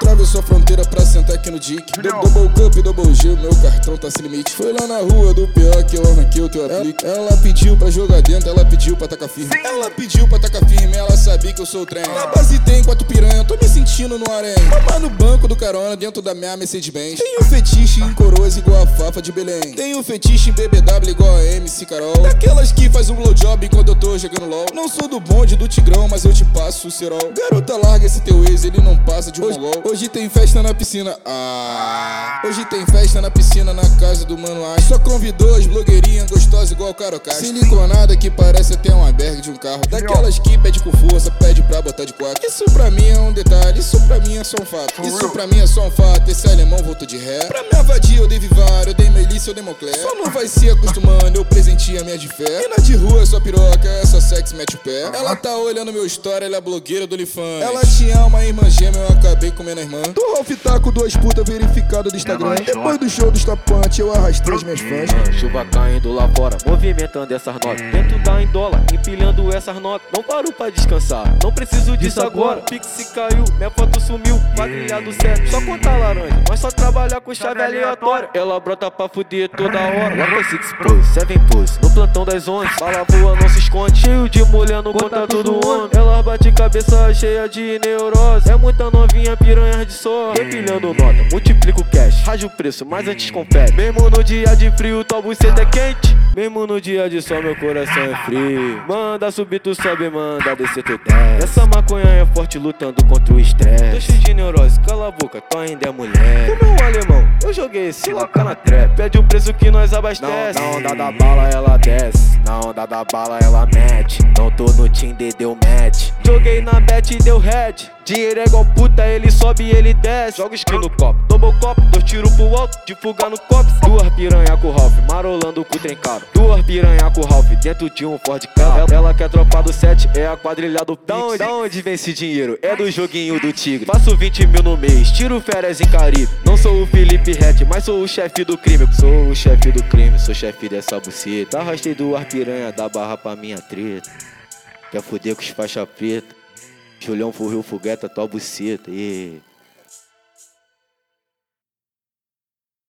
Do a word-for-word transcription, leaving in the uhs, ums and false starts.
Atravessou a fronteira pra sentar aqui no Dick. Do- Double cup, double G, meu cartão tá sem limite. Foi lá na rua do pior que eu arranquei o teu aplique. Ela pediu pra jogar dentro, ela pediu pra tacar firme. Ela pediu pra tacar firme, ela sabia que eu sou o trem. Na base tem quatro piranha, tô me sentindo no harém. Mamar no banco do carona, dentro da minha Mercedes-Benz. Tenho fetiche em coroas igual a Fafa de Belém. Tenho fetiche em B B W igual a M C Carol. Daquelas que faz um blowjob enquanto eu tô jogando LOL. Não sou do bonde do Tigrão, mas eu te passo o cerol. Garota, larga esse teu ex, ele não passa de um mongol. Hoje tem festa na piscina, ah. Hoje tem festa na piscina na casa do Mano Ash. Só convidou as blogueirinhas gostosas igual o Carocast. Siliconada que parece até um albergue de um carro. Daquelas que pede com força, pede pra botar de quatro. Isso pra mim é um detalhe, isso pra mim é só um fato. Isso pra mim é só um fato, esse alemão voltou de ré. Pra me avadir eu dei Vivar, eu dei Melissa, eu dei Moncler. Só não vai se acostumando, eu presentei a minha de fé. E na de rua é só piroca, é só sexo, mete o pé. Ela tá olhando meu story, ela é blogueira do OnlyFans. Ela tinha uma irmã gêmea, eu acabei comendo a irmã. Do Ralph tá com duas putas verificado do Instagram. Depois do show dos tapantes, eu arrastei as minhas fãs. Chuva caindo lá fora, movimentando essas notas. Dentro da Indola, empilhando essas notas. Não paro pra descansar, não preciso disso agora. Pix caiu, minha foto sumiu, quadrilhado certo. Só contar laranja, mas só trabalhar com chave aleatória. Ela brota pra fuder toda hora. Lá foi Six Pose, Seven Pose, no plantão das onze. Bala voa, não se esconde, cheio de mulher no contato do homem. Ela bate cabeça cheia de neurose. É muita novinha, piranha de só. Repilhando nota, multiplica o cash, raja o preço, mas antes confere. Mesmo no dia de frio, tua buceta é quente. Mesmo no dia de sol, meu coração é frio. Manda subir, tu sobe, manda descer, tu desce. Essa maconha é forte, lutando contra o estresse. Tô cheio de neurose, cala a boca, tu ainda é mulher. Como é um alemão, eu joguei esse laca na trap. Pede o preço que nós abastece. Na onda da bala ela desce, na onda da bala ela mete. Não tô no Tinder, deu match. Joguei na bet e deu head. Dinheiro é igual puta, ele sobe e ele desce. Joga skin no copo, double copo, dois tiros pro alto, de fuga no copo. Duas piranha com o Ralph, marolando com o trem caro. Duas piranha com o Ralph, dentro de um Ford carro. Ela, ela quer tropa do sete, é a quadrilha do Pix. Da onde, da onde vem esse dinheiro? É do joguinho do Tigre. Faço vinte mil no mês, tiro férias em Caribe. Não sou o Felipe Rett, mas sou o chefe do crime. Sou o chefe do crime, sou chefe dessa buceta. Arrastei duas piranha da barra pra minha treta. Quer fuder com os faixa preta? Julião furriu fogueta, tua buceta, yeah.